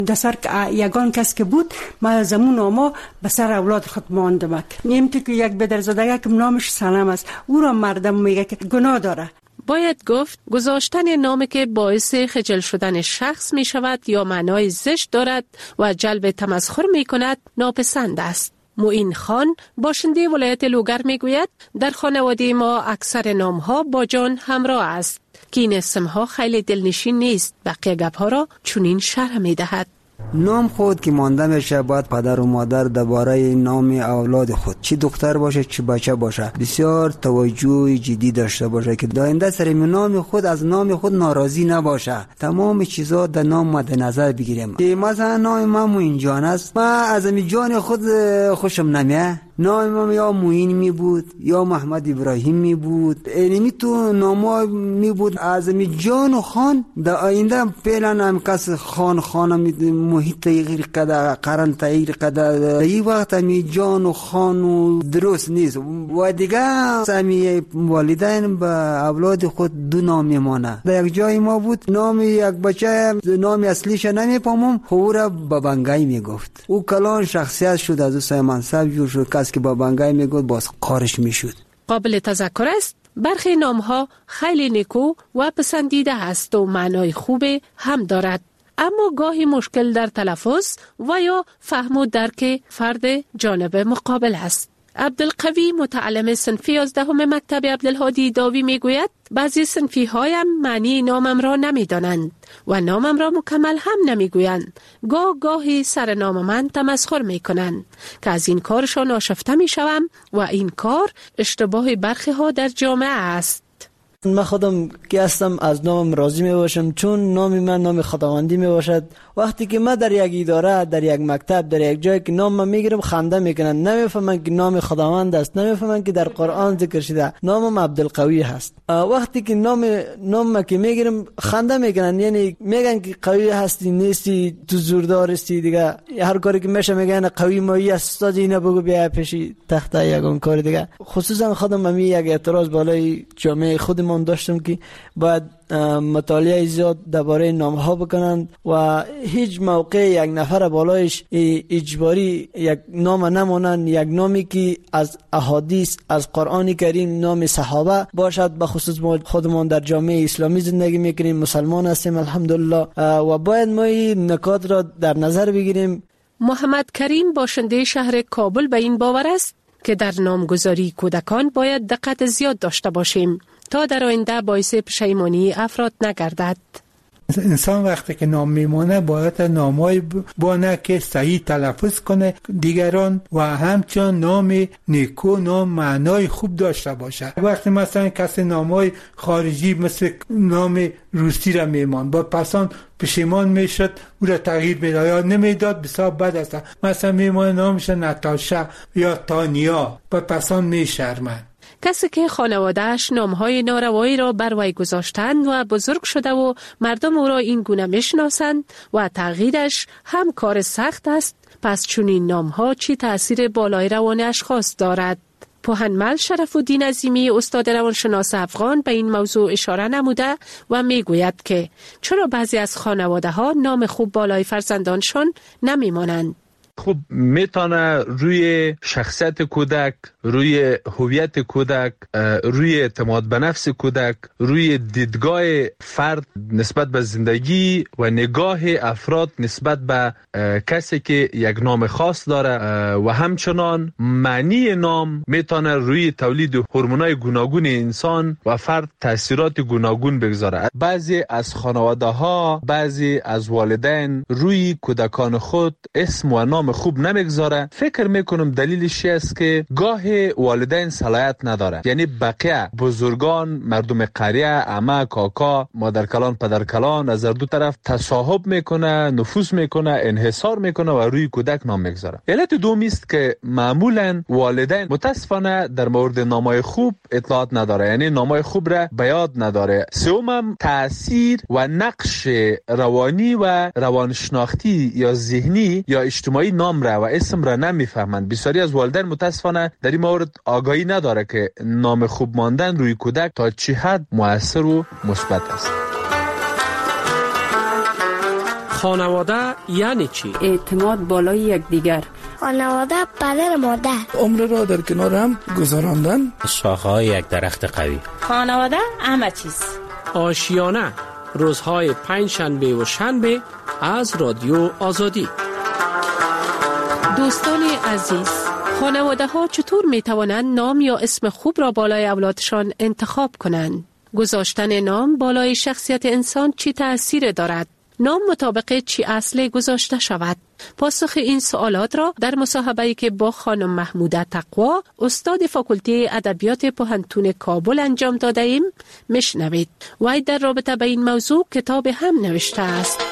در سر یگان کس که بود، ما زمون ناما به سر اولاد خود ماندم. نیمتی که یک بدرزادگه که نامش سنم است، او را مردم میگه که گناه داره. باید گفت گذاشتن نامی که باعث خجل شدن شخص می شود یا معنای زشت دارد و جلب تمسخر می کند ناپسند است. معین خان باشنده ولایت لوگر می گوید در خانواده ما اکثر نام ها با جان همراه است که این اسم ها خیلی دلنشین نیست. بقیه گپ ها را چنین شرح می دهد. نام خود که مانده میشه باید پدر و مادر درباره نام اولاد خود، چه دختر باشه چه بچه باشه، بسیار توجه جدی داشته باشه که داینده سر نام خود از نام خود ناراضی نباشه. تمام چیزا در نام مد نظر بگیریم. مثلا نام من موین جان است، من از می جان خود خوشم نمیاد. نام من یا موین می بود یا محمد ابراهیم می بود، اینمی تو ناما می بود. از می جان و خان در آینده پیلان هم کس خانم محیط تغییر کده، قرن تغییر کده. این وقت می جان و خان و درست نیست و دیگه همی والدین به اولاد خود دو نام میمانه. در یک جای ما بود نام یک بچه نام اصلیش نمیفهمم، خو را بابنگای میگفت. او کلان شخصیت شد، از او سه منصب جور شد. کس که بابنگای میگفت باز قارش میشد. قابل تذکر است برخی نام ها خیلی نیکو و پسندیده است و معنای خوب هم دارد، اما گاهی مشکل در تلفظ و یا فهم و درک فرد جانب مقابل است. عبدالقوی متعلم صنف 11 مکتب عبدالهادی داوی میگوید بعضی صنفی هایم معنی نامم را نمیدانند و نامم را مکمل هم نمیگویند. گاهی سر نام من تمسخر میکنند که از این کارشان آشفته میشوم و این کار اشتباه برخی ها در جامعه است. من خودم که هستم از نامم راضی می باشم، چون نام من نام خداوندی می باشد. وقتی که من در یک اداره، در یک مکتب، در یک جایی که نام من میگیرم خنده میکنن، نمیفهمن که نام خداوند است، نمیفهمن که در قرآن ذکر شده نامم عبدالقوی هست. وقتی که نام که میگیرم خنده میکنن، یعنی میگن که قوی هستی نیستی، تو زوردار هستی. دیگه هر کاری که میشه میگن قوی مایی استاد، اینو بگو بیا پیشی تخته یگان کار دیگه. خصوصا خودم من یک اعتراض بالای جامعه خودمون داشتم که باید مطالعه زیاد درباره نام‌ها بکنن و هیچ موقع یک نفر بالایش اجباری یک نام نمونن. یک نامی که از احادیث از قرآن کریم نام صحابه باشد. به خصوص ما خودمون در جامعه اسلامی زندگی میکنیم، مسلمان هستیم الحمدلله و باید ما این نکات را در نظر بگیریم. محمد کریم باشنده شهر کابل به این باور است که در نامگذاری کودکان باید دقت زیاد داشته باشیم تا در آینده باعث پشیمانی افراد نگردد. انسان وقتی که نام میمونه باید نامای بانه که صحیح تلفظ کنه دیگران و همچنان نام نیکو، نام معنای خوب داشته باشه. وقتی مثلا کسی نامای خارجی مثل نام روسی را میمان با پسان پشیمان میشد، او را تغییر میداد یا نمیداد، بسیار بد است. مثلا میمونه نامش ناتاشا یا تانیا، با پسان میشرمند. کسی که خانواده‌اش نامهای ناروایی را بر وی گذاشتند و بزرگ شده و مردم او را این گونه میشناسند و تغییرش هم کار سخت است، پس چنین نامها چی تأثیر بالای روان اشخاص دارد؟ پوهنمل شرف‌الدین عظیمی استاد روانشناس افغان به این موضوع اشاره نموده و میگوید که چرا بعضی از خانواده‌ها نام خوب بالای فرزندانشان نمیمانند. خب میتونه روی شخصیت کودک، روی هویت کودک، روی اعتماد به نفس کودک، روی دیدگاه فرد نسبت به زندگی و نگاه افراد نسبت به کسی که یک نام خاص داره و همچنان معنی نام میتونه روی تولید هورمونای گوناگون انسان و فرد تاثیرات گوناگون بگذاره. بعضی از خانواده ها، بعضی از والدین روی کودکان خود اسم و نام خوب نمیگذاره. فکر میکنم دلیلش است که گاه والدین صلاحیت نداره، یعنی بقیه بزرگان، مردم قریه، عمه، کاکا، مادرکلان، پدرکلان از دو طرف تصاحب میکنه، نفوذ میکنه، انحصار میکنه و روی کودک نام میگذاره. علت دومی است که معمولا والدین متاسفانه در مورد نامای خوب اطلاعات نداره، یعنی نامای خوب را به یاد نداره. سومم تاثیر و نقش روانی و روانشناختی یا ذهنی یا اجتماعی نام را و اسم را نمیفهمند. بسیاری از والدین متاسفانه در این مورد آگاهی نداره که نام خوب ماندن روی کودک تا چه حد مؤثر و مثبت است. خانواده یعنی چی؟ اعتماد بالای یکدیگر. خانواده پدر مادر. عمر را در کنار هم گذراندن. شاخه‌های یک درخت قوی. خانواده همه چیز. آشیانه روزهای پنجشنبه و شنبه از رادیو آزادی. دوستان عزیز، خانواده ها چطور می توانند نام یا اسم خوب را بالای اولادشان انتخاب کنند؟ گذاشتن نام بالای شخصیت انسان چی تأثیر دارد؟ نام مطابق چی اصل گذاشته شود؟ پاسخ این سوالات را در مصاحبه‌ای که با خانم محموده تقوا استاد فاکولته ادبیات پوهنتون کابل انجام داده ایم میشنوید. وی در رابطه با این موضوع کتاب هم نوشته است.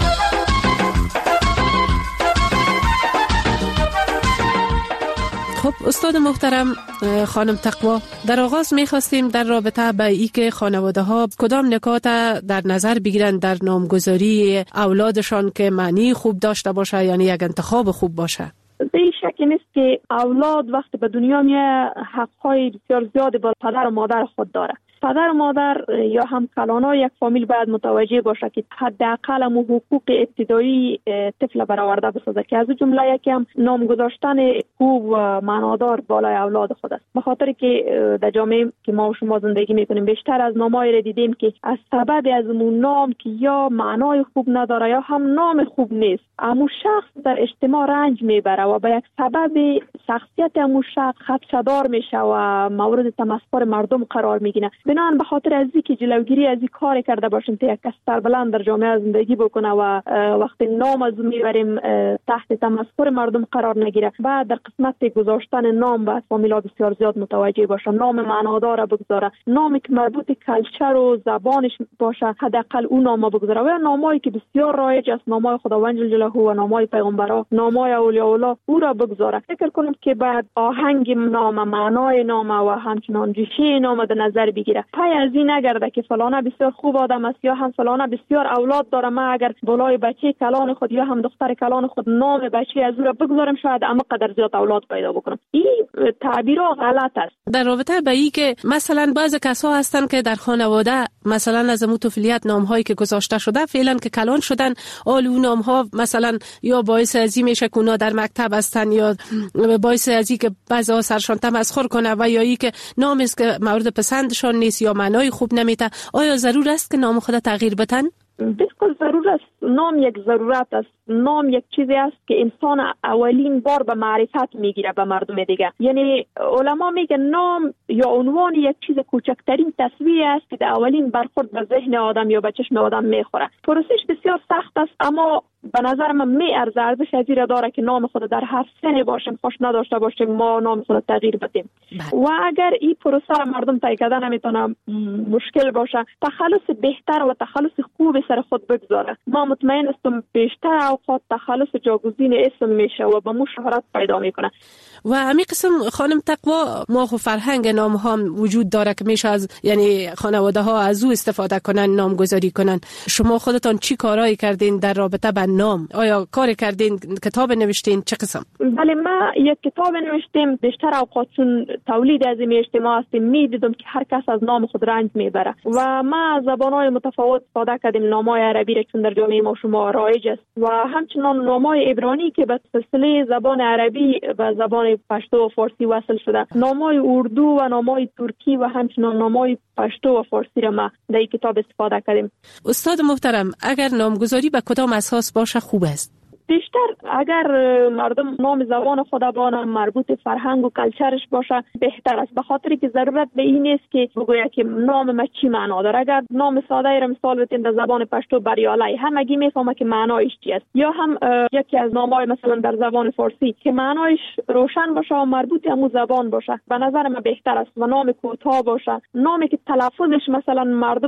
خب استاد محترم خانم تقوا، در آغاز می‌خواستیم در رابطه با این که خانواده ها کدام نکات در نظر بگیرند در نامگذاری اولادشان که معنی خوب داشته باشه، یعنی یک انتخاب خوب باشه. به شکی نیست که اولاد وقتی به دنیا میاد حق‌های بسیار زیادی با پدر و مادر خود داره. پدر و مادر یا هم کلانای یک فامیل باید متوجه باشه که حداقل حقوق ابتدایی طفل برآورده بسازه که از جمله یکی هم نام گذاشتن خوب و معنادار بالای اولاد خود است. به خاطر که در جامعه که ما و شما زندگی میکنیم بیشتر از نامایی را دیدیم که از سبب از اون نام که یا معنای خوب نداره یا هم نام خوب نیست، امو شخص در اجتماع رنج میبره و به یک سبب شخصیت امو شخص خدشه‌دار میشه و مورد تمسخر مردم قرار میگیره. بنان به خاطر از اینکه جلوگیری از این کار کرده باشیم تا یک کس سربلند در جامعه زندگی بکنه و وقتی نام از میبریم تحت تمسخر مردم قرار نگیره، بعد در قسمت گذاشتن نام باید فامیلا بسیار زیاد متوجه باشه. نام معنادار بگذاره، نامی که مربوط کلچر و زبانش باشه حداقل اون نام بگذاره و نامایی که بسیار رایج است، نامای خداوند جل جلاله و نامای پیغمبران، نامای اولیاء الله او را بگذاره. فکر کنم که بعد آهنگ نام، معنای نام و همچنان ریشه نام در نظر بگیره. پای از این نگرده که فلانه بسیار خوب آدم است یا هم فلانه بسیار اولاد داره، ما اگر بالای بچه کلان خود یا هم دختر کلان خود نام بچه از او را بگذارم شاید اما قدر زیاد اولاد پیدا بکنم. این تعبیرها غلط است. در رابطه با این که مثلا بعضی کسا هستن که در خانواده مثلا از امو طفولیت نام‌هایی که گذاشته شده فعلا که کلان شدن، اون نام‌ها مثلا یا باعث از این میشه که اونا در مکتب هستن یا باعث از این که بعضا سرشان تمسخر کنه و یا این که نام است که مورد پسندشان نیست یا معنای خوب نمیده. آیا ضرور است که نام خود تغییر بدن؟ بالکل ضرور است. نام یک ضرورت است. نام یک چیزی است که انسان اولین بار به معرفت میگیره به مردم دیگه. یعنی علما میگن نام یا عنوان یک چیز کوچکترین تصویری است که در اولین برخورد به ذهن آدم یا به چشم آدم میخوره. پروسش بسیار سخت است اما به نظر من میارزه، ارزش از این داره که نام خود در هر سنی باشیم خوش نداشته باشیم ما نام خود تغییر بدیم. و اگر این پروسه مردم طی کردن نمیتونه مشکل باشه، تخلص بهتر و تخلص خوب سر خود بگذاره. ما مطمئن هستم بیشتر اوقات تخلص جاگزین اسم میشه و به مو شهرت پیدا میکنه. و همین قسم خانم تقوا، ما خو فرهنگ نام ها وجود داره که میشه از یعنی خانواده ها از او استفاده کنن، نامگذاری کنن. شما خودتان چی کارایی کردین در رابطه با نام؟ آیا کار کردین، کتاب نوشتین، چه قسم؟ بله ما یک کتاب نوشتیم. بیشتر اوقات چون تولید از این اجتماع هستیم میدیدم که هر کس از نام خود رنج میبره و ما زبانهای متفاوت استفاده کردیم. نامای عربی را چون در جامعه ما شما رایج است و همچنان نامای عبرانی که به سلسله زبان عربی و زبان پشتو و فارسی وصل شده، نامای اردو و نامای ترکی و همچنان نامای پشتو و فارسی را ما در این کتاب استفاده کردیم. استاد محترم، اگر نامگذاری به کدام اساس باشه خوب است؟ بیشتر اگر مردم نام زبان خود بانه مربوط فرهنگ و کلچرش باشه بهتر است، به خاطر که ضرورت به این نیست که بگوید که نام ما چی معنا داره. اگر نام ساده ای را مثال بزنیم در زبان پشتو بریالای، همگی میفهمه که معنایش چی است. یا هم یکی از نامای مثلا در زبان فارسی که معنایش روشن باشه و مربوط به همون زبان باشه به نظر من بهتر است. و نام کوتاه باشه، نامی که تلفظش مثلا مردم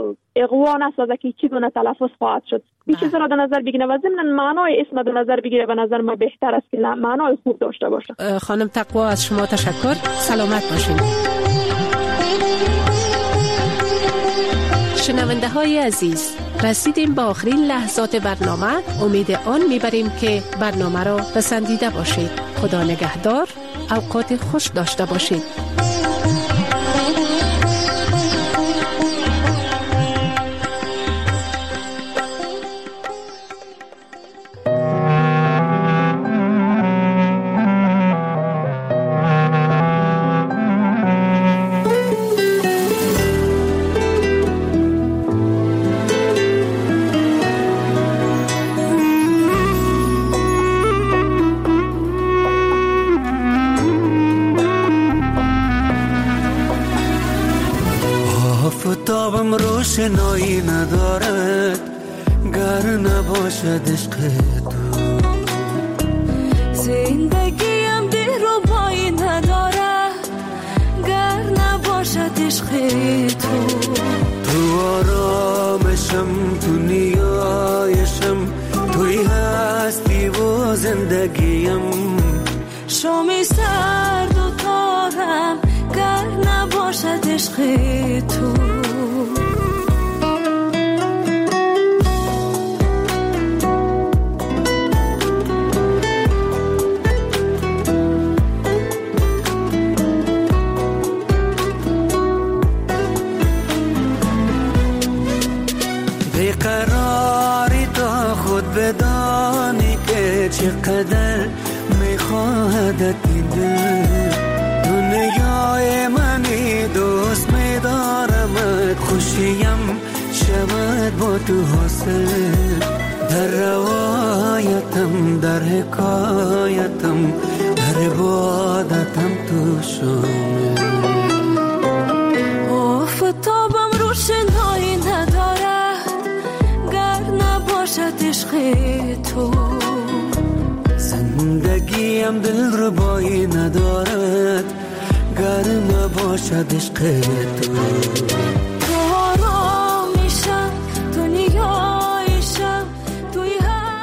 اغوا نسازه که چی گونه تلفظ خواهد شد. این چیزا را در نظر بگیره و ضمن معنای اسم در نظر بگیره به نظر من بهتر است که معنای خوب داشته باشه. خانم تقوا از شما تشکر. سلامت باشین. شنونده های عزیز، رسیدیم به آخرین لحظات برنامه. امید آن میبریم که برنامه را پسندیده باشید. خدا نگهدار. اوقات خوش داشته باشید. روشنایی ندارد گر نباشد عشق تو. زندگیم دلربایی ندارد گر نباشد عشق تو. تو آرامشم، تو نیایشم، توی هستی و زندگیم. شامی سرد و تارم گر نباشد عشق تو. بیقراری تا خود بدانی که چقدر میخواهدت این دل. دنیای منی دوست میدارمت، خوشیم شود با تو حاصل. در روایتم، در حکایتم، در عبادتم تو شامل. آفتابم روشنایی ندارد گر نباشد عشق تو. زندگیم دلربایی ندارد گر نباشد عشق تو.